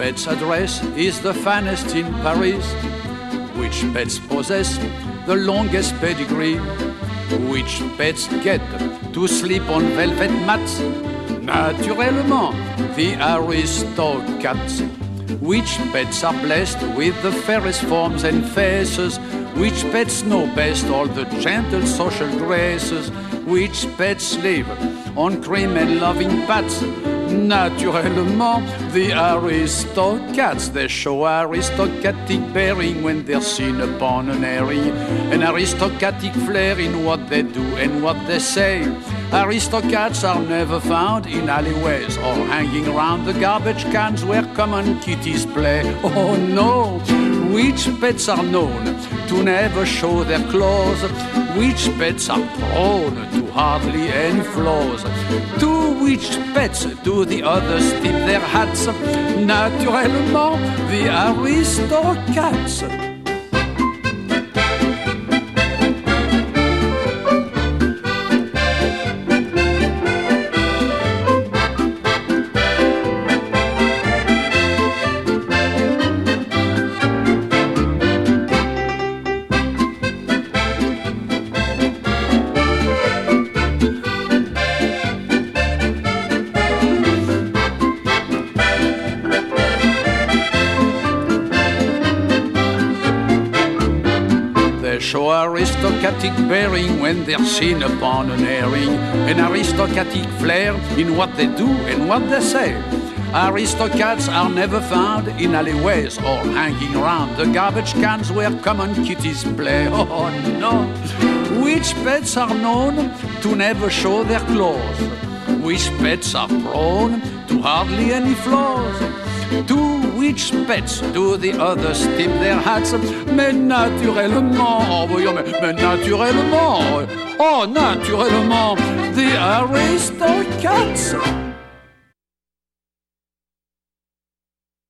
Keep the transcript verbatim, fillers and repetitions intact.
pet's address is the finest in Paris? Which pets possess the longest pedigree? Which pets get to sleep on velvet mats? Naturellement, the Aristocats. Which pets are blessed with the fairest forms and faces? Which pets know best all the gentle social graces? Which pets live on cream and loving pats? Naturellement, the Aristocats. They show aristocratic bearing when they're seen upon an airing, an aristocratic flair in what they do and what they say. Aristocats are never found in alleyways or hanging around the garbage cans where common kitties play. Oh no! Which pets are known to never show their claws? Which pets are prone to hardly any flaws? To which pets do the others tip their hats? Naturellement, the Aristocats. Show aristocratic bearing when they're seen upon an airing, an aristocratic flair in what they do and what they say. Aristocats are never found in alleyways or hanging around the garbage cans where common kitties play. Oh no! Which pets are known to never show their claws? Which pets are prone to hardly any flaws? To which pets do the others tip their hats? Mais naturellement, oh voyons, mais, mais naturellement, oh naturellement, the Aristocats.